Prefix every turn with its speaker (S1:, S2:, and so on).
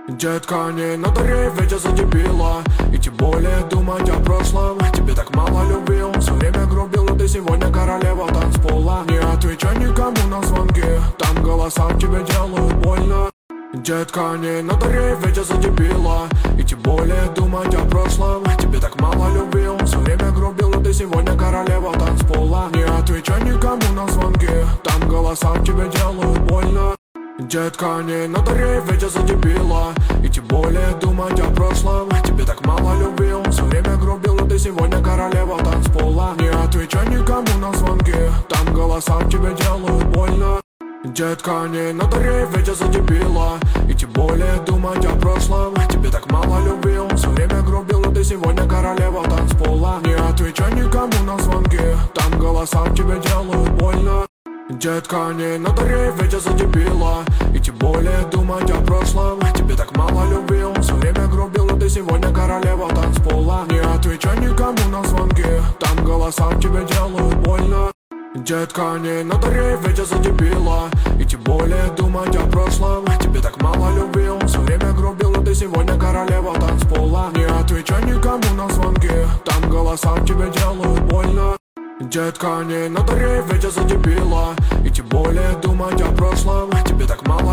S1: Детка, не надо реветь за дебила, и тем более думать о прошлом. Тебе так мало любил, все время грубил, но ты сегодня королева танцпола. Не отвечай никому на звонки, там голоса тебе делают больно. Детка, не надо реветь за дебила, и тем более думать о прошлом. Тебе так мало любил, все время грубил, но ты сегодня королева танцпола. Не отвечай никому на звонки, там голоса тебе делают больно. Детка, не надо реветь за дебила, и тем более думать о прошлом. Тебе так мало любил, все время грубил, но ты сегодня королева танцпола. Не отвечай никому на звонки, там голоса тебе делают больно. Детка, не надо реветь за дебила, и тем более думать о прошлом. Тебе так мало любил, все время грубил, но ты сегодня королева танцпола. Не отвечай никому на звонки, там голоса тебе делают больно. Детка, не надо реветь за дебила, и тем более думать о прошлом. Тебе так мало любил, все время грубил, но ты сегодня королева танцпола. Не отвечай никому на звонки, там голоса тебе делают больно. Детка, не надо реветь за дебила, и тем более думать о прошлом. Тебе так мало любил, все время грубил, но ты сегодня королева танцпола. Не отвечай никому на звонки, там голоса тебе делают больно. Детка, не надо реветь за дебила, и тем более думать о прошлом. Тебе так мало